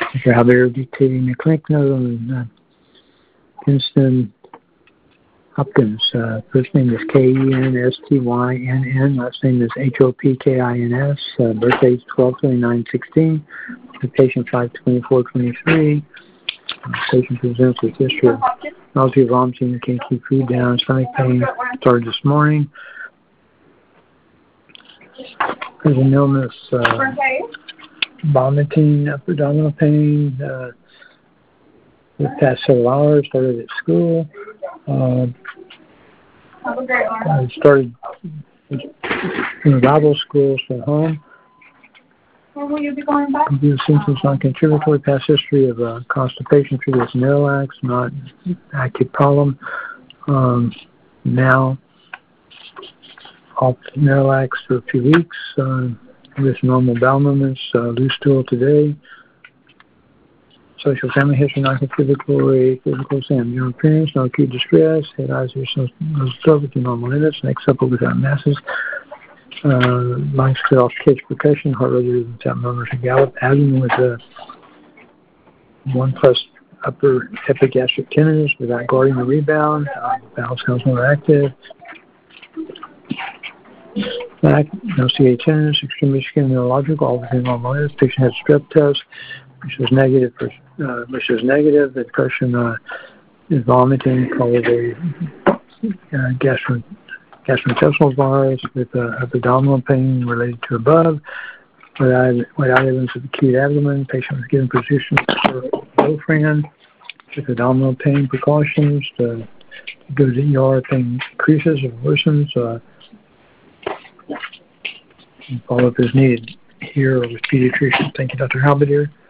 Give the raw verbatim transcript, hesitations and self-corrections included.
Doctor Halberg dictating the clinic note on uh, Kinston Hopkins. Uh, first name is K E N S T Y N N. Last name is H O P K I N S. Uh, birthday is twelve twenty-nine sixteen. The patient five twenty-four twenty-three. Uh, patient presents with history of nausea, vomiting, can't keep food down, stomach pain. Started this morning. There's an illness, uh, vomiting, upper abdominal pain. Uh, the past several hours, started at school. Uh, I started in Bible school, so home. When will you be going back? Due to symptoms non-contributory, past history of uh, constipation treated with Miralax, not active problem. Um, now, off Miralax for a few weeks uh, with normal bowel movements, uh, loose stool today. Social family history, non-contributory, physical exam, urine appearance, no acute distress, head, eyes, ears, nose, throat within normal limits, neck supple without masses, uh, lungs clear off pitch percussion, heart rate without murmurs and gallop, abdomen with a one plus upper epigastric tenderness without guarding the rebound, uh, bowel sounds more active, back, no C A tenderness, extremely skin neurological, all within normal limits. Patient had strep test, which was negative for, uh, which was negative. The depression uh, is vomiting, probably uh, gastro, gastrointestinal virus with uh, abdominal pain related to above. Without, without evidence of acute abdomen, patient was given position for Zofran with abdominal pain precautions. To go to the E R, pain increases or worsens. Uh, follow up is needed here with pediatrician. Thank you, Doctor Halberdier.